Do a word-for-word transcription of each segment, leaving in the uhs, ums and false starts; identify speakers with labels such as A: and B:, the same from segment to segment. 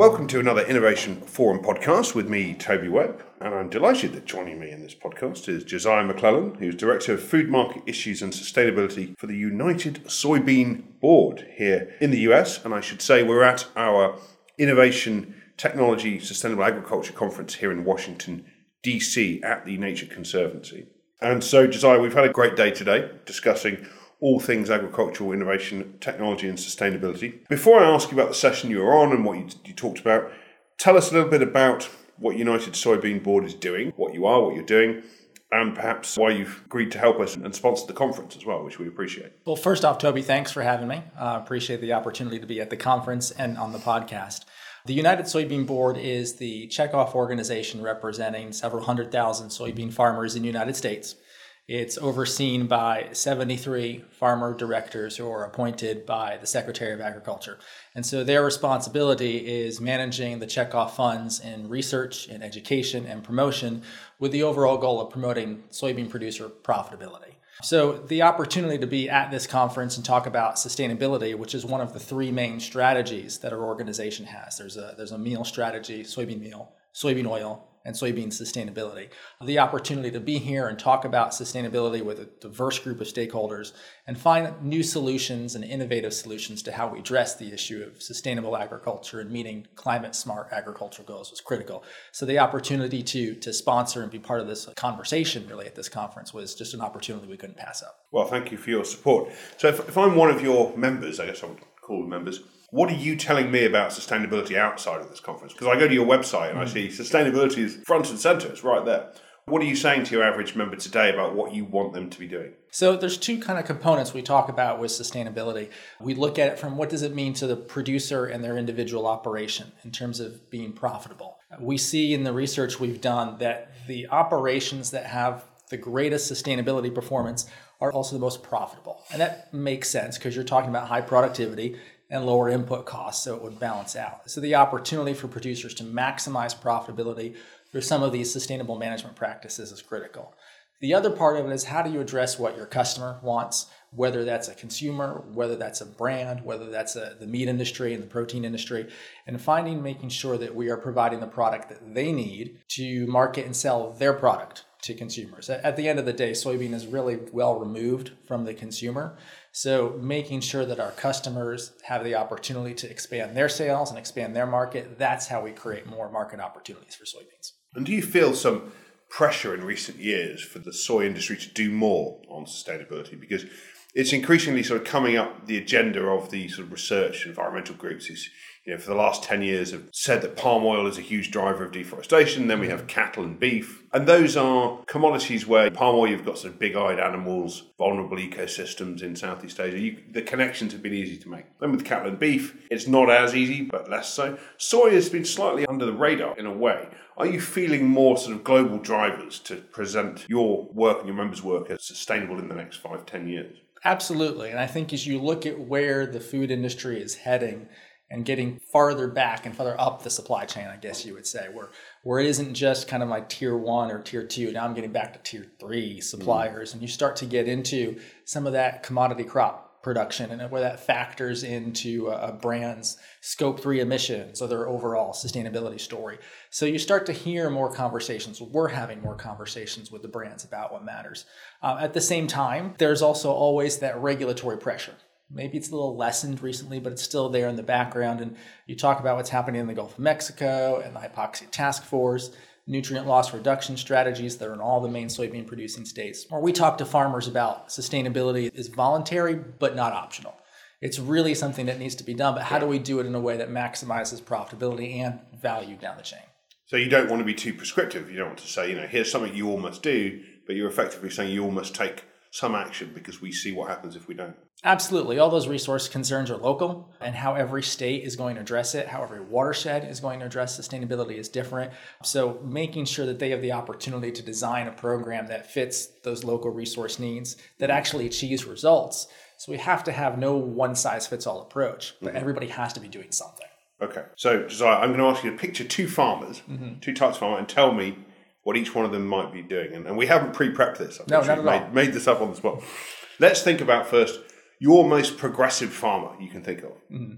A: Welcome to another Innovation Forum podcast with me, Toby Webb, and I'm delighted that joining me in this podcast is Josiah McClellan, who's Director of Food Market Issues and Sustainability for the United Soybean Board here in the U S. And I should say we're at our Innovation Technology Sustainable Agriculture Conference here in Washington, D C at the Nature Conservancy. And so, Josiah, we've had a great day today discussing all things agricultural innovation, technology and sustainability. Before I ask you about the session you were on and what you, you talked about, tell us a little bit about what United Soybean Board is doing, what you are, what you're doing, and perhaps why you've agreed to help us and sponsor the conference as well, which we appreciate.
B: Well, first off, Toby, thanks for having me. I uh, appreciate the opportunity to be at the conference and on the podcast. The United Soybean Board is the checkoff organization representing several hundred thousand soybean farmers in the United States. It's overseen by seventy-three farmer directors who are appointed by the Secretary of Agriculture. And so their responsibility is managing the checkoff funds in research, in education, and promotion with the overall goal of promoting soybean producer profitability. So the opportunity to be at this conference and talk about sustainability, which is one of the three main strategies that our organization has. There's a, there's a meal strategy, soybean meal, soybean oil, and soybean sustainability. The opportunity to be here and talk about sustainability with a diverse group of stakeholders and find new solutions and innovative solutions to how we address the issue of sustainable agriculture and meeting climate smart agricultural goals was critical. So the opportunity to, to sponsor and be part of this conversation really at this conference was just an opportunity we couldn't pass up.
A: Well, thank you for your support. So if, if I'm one of your members, I guess I would call them members, what are you telling me about sustainability outside of this conference? Because I go to your website and I see sustainability is front and center. It's right there. What are you saying to your average member today about what you want them to be doing?
B: So there's two kind of components we talk about with sustainability. We look at it from what does it mean to the producer and their individual operation in terms of being profitable. We see in the research we've done that the operations that have the greatest sustainability performance are also the most profitable. And that makes sense because you're talking about high productivity and lower input costs, so it would balance out. So the opportunity for producers to maximize profitability through some of these sustainable management practices is critical. The other part of it is how do you address what your customer wants, whether that's a consumer, whether that's a brand, whether that's a, the meat industry and the protein industry, and finding, making sure that we are providing the product that they need to market and sell their product to consumers. At the end of the day, soybean is really well removed from the consumer. So making sure that our customers have the opportunity to expand their sales and expand their market, that's how we create more market opportunities for soybeans.
A: And do you feel some pressure in recent years for the soy industry to do more on sustainability? Because it's increasingly sort of coming up the agenda of the sort of research environmental groups is, you know, for the last ten years have said that palm oil is a huge driver of deforestation. Then we have cattle and beef. And those are commodities where palm oil, you've got sort of big-eyed animals, vulnerable ecosystems in Southeast Asia. You, the connections have been easy to make. Then with cattle and beef, it's not as easy, but less so. Soy has been slightly under the radar in a way. Are you feeling more sort of global drivers to present your work and your members' work as sustainable in the next five, ten years?
B: Absolutely. And I think as you look at where the food industry is heading and getting farther back and farther up the supply chain, I guess you would say, where, where it isn't just kind of like tier one or tier two. Now I'm getting back to tier three suppliers. Mm. And you start to get into some of that commodity crop production and where that factors into a brand's scope three emissions or their overall sustainability story. So you start to hear more conversations. We're having more conversations with the brands about what matters. Uh, at the same time, there's also always that regulatory pressure. Maybe it's a little lessened recently, but it's still there in the background. And you talk about what's happening in the Gulf of Mexico and the Hypoxia Task Force, nutrient loss reduction strategies that are in all the main soybean producing states. Or we talk to farmers about sustainability is voluntary, but not optional. It's really something that needs to be done, but how do we do it in a way that maximizes profitability and value down the chain?
A: So you don't want to be too prescriptive. You don't want to say, you know, here's something you all must do, but you're effectively saying you all must take some action because we see what happens if we don't.
B: Absolutely. All those resource concerns are local, and how every state is going to address it, how every watershed is going to address sustainability is different. So making sure that they have the opportunity to design a program that fits those local resource needs, that actually achieves results. So we have to have no one-size-fits-all approach, but mm-hmm. everybody has to be doing something.
A: Okay. So, Josiah, I'm going to ask you to picture two farmers, mm-hmm. two types of farmers, and tell me what each one of them might be doing. And, and we haven't pre-prepped this. I've
B: no, not at
A: made,
B: all.
A: made this up on the spot. Let's think about first your most progressive farmer you can think of. Mm-hmm.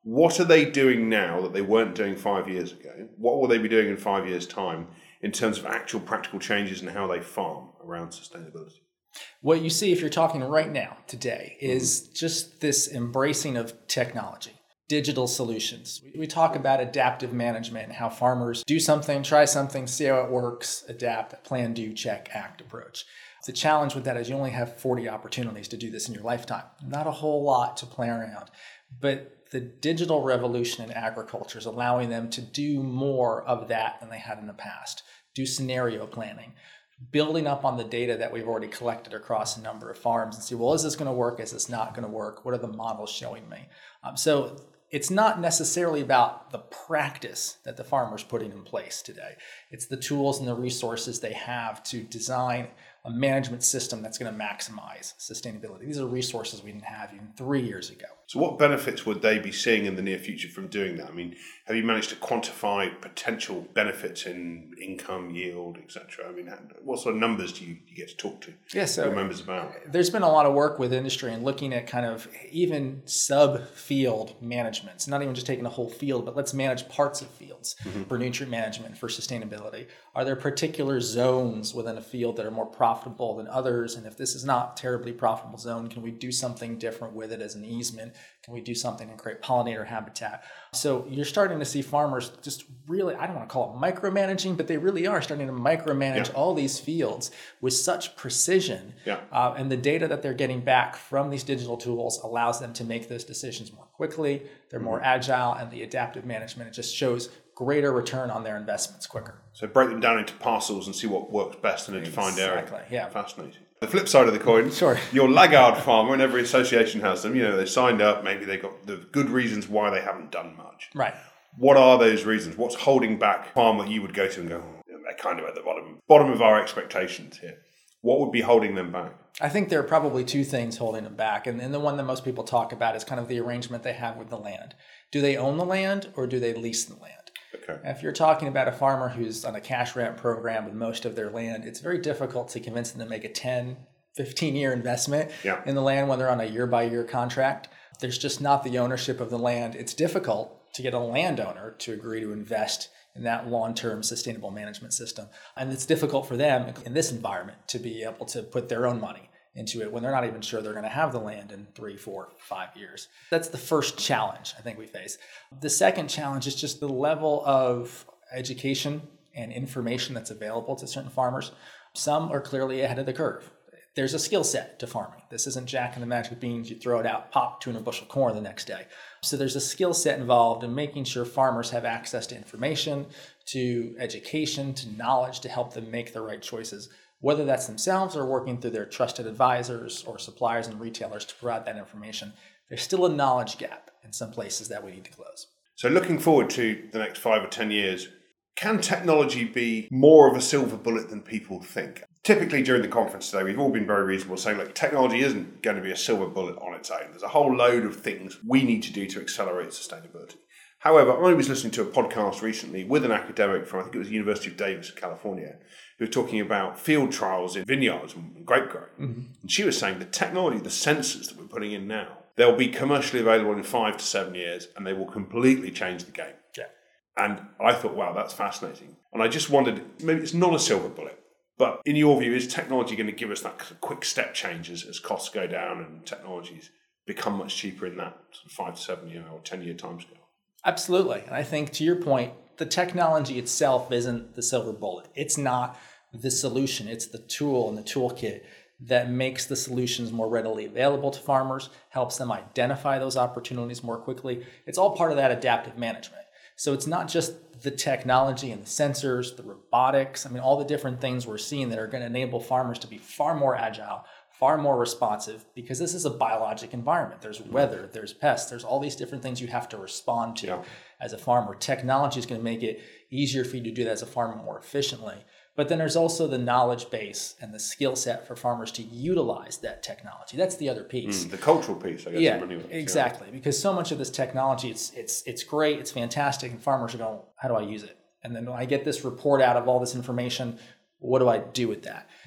A: What are they doing now that they weren't doing five years ago? What will they be doing in five years' time in terms of actual practical changes in how they farm around sustainability?
B: What you see if you're talking right now, today, is mm-hmm. just this embracing of technology, digital solutions. We talk about adaptive management and how farmers do something, try something, see how it works, adapt, plan, do, check, act approach. The challenge with that is you only have forty opportunities to do this in your lifetime. Not a whole lot to play around. But the digital revolution in agriculture is allowing them to do more of that than they had in the past. Do scenario planning, building up on the data that we've already collected across a number of farms and see, well, is this going to work? Is this not going to work? What are the models showing me? Um, so it's not necessarily about the practice that the farmer's putting in place today. It's the tools and the resources they have to design a management system that's going to maximize sustainability. These are resources we didn't have even three years ago.
A: So what benefits would they be seeing in the near future from doing that? I mean, have you managed to quantify potential benefits in income, yield, et cetera? I mean, what sort of numbers do you, you get to talk to
B: yeah, so
A: your members about?
B: There's been a lot of work with industry and looking at kind of even sub-field management. It's not even just taking a whole field, but let's manage parts of fields mm-hmm. for nutrient management, for sustainability. Are there particular zones within a field that are more profitable than others? And if this is not a terribly profitable zone, can we do something different with it as an easement? Can we do something and create pollinator habitat? So you're starting to see farmers just really, I don't want to call it micromanaging, but they really are starting to micromanage yeah. all these fields with such precision.
A: Yeah.
B: Uh, and the data that they're getting back from these digital tools allows them to make those decisions more quickly. They're more mm-hmm. agile, and the adaptive management, it just shows greater return on their investments quicker.
A: So break them down into parcels and see what works best in a defined
B: exactly.
A: area.
B: Exactly, yeah.
A: Fascinating. The flip side of the coin,
B: sure.
A: your laggard farmer, and every association has them, you know, they signed up, maybe they got the good reasons why they haven't done much.
B: Right.
A: What are those reasons? What's holding back a farm that you would go to and go, oh, they're kind of at the bottom, bottom of our expectations here? What would be holding them back?
B: I think there are probably two things holding them back. And, and the one that most people talk about is kind of the arrangement they have with the land. Do they own the land or do they lease the land?
A: Okay.
B: If you're talking about a farmer who's on a cash rent program with most of their land, it's very difficult to convince them to make a ten, fifteen year investment
A: yeah.
B: in the land when they're on a year by year contract. There's just not the ownership of the land. It's difficult to get a landowner to agree to invest in that long-term sustainable management system. And it's difficult for them in this environment to be able to put their own money into it when they're not even sure they're going to have the land in three, four, five years. That's the first challenge I think we face. The second challenge is just the level of education and information that's available to certain farmers. Some are clearly ahead of the curve. There's a skill set to farming. This isn't Jack and the Magic Beans. You throw it out, pop, two hundred bushel corn the next day. So there's a skill set involved in making sure farmers have access to information, to education, to knowledge to help them make the right choices, whether that's themselves or working through their trusted advisors or suppliers and retailers to provide that information. There's still a knowledge gap in some places that we need to close.
A: So looking forward to the next five or ten years, can technology be more of a silver bullet than people think? Typically during the conference today, we've all been very reasonable saying, look, technology isn't going to be a silver bullet on its own. There's a whole load of things we need to do to accelerate sustainability. However, I was listening to a podcast recently with an academic from, I think it was the University of Davis in California, who was talking about field trials in vineyards and grape growing. Mm-hmm. And she was saying the technology, the sensors that we're putting in now, they'll be commercially available in five to seven years and they will completely change the game.
B: Yeah.
A: And I thought, wow, that's fascinating. And I just wondered, maybe it's not a silver bullet, but in your view, is technology going to give us that quick step changes as costs go down and technologies become much cheaper in that sort of five to seven year or ten year timescale?
B: Absolutely. And I think to your point, the technology itself isn't the silver bullet. It's not the solution. It's the tool and the toolkit that makes the solutions more readily available to farmers, helps them identify those opportunities more quickly. It's all part of that adaptive management. So it's not just the technology and the sensors, the robotics, I mean, all the different things we're seeing that are going to enable farmers to be far more agile, far more responsive, because this is a biologic environment. There's weather, there's pests, there's all these different things you have to respond to yeah. as a farmer. Technology is going to make it easier for you to do that as a farmer more efficiently. But then there's also the knowledge base and the skill set for farmers to utilize that technology. That's the other piece.
A: Mm, the cultural piece, I guess.
B: Yeah, exactly. Yeah. Because so much of this technology, it's it's it's great, it's fantastic, and farmers are going, how do I use it? And then when I get this report out of all this information, what do I do with that?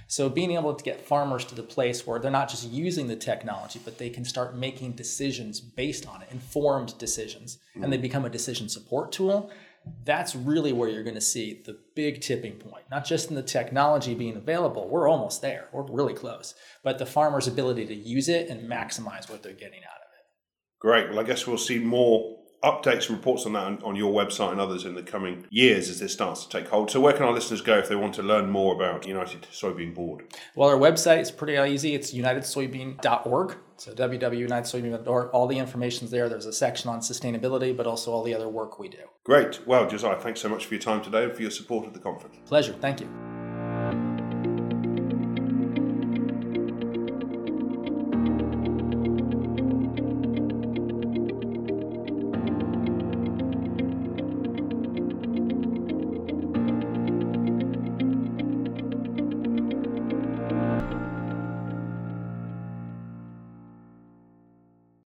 B: So being able to get farmers to the place where they're not just using the technology, but they can start making decisions based on it, informed decisions, mm. and they become a decision support tool. That's really where you're going to see the big tipping point, not just in the technology being available. We're almost there. We're really close. But the farmer's ability to use it and maximize what they're getting out of it.
A: Great. Well, I guess we'll see more updates and reports on that on, on your website and others in the coming years as this starts to take hold. So where can our listeners go if they want to learn more about United Soybean Board?
B: Well, our website is pretty easy. It's united soybean dot org. So w w w dot united soybean dot org. All the information's there. There's a section on sustainability, but also all the other work we do.
A: Great. Well, Josiah, thanks so much for your time today and for your support of the conference.
B: Pleasure. Thank you.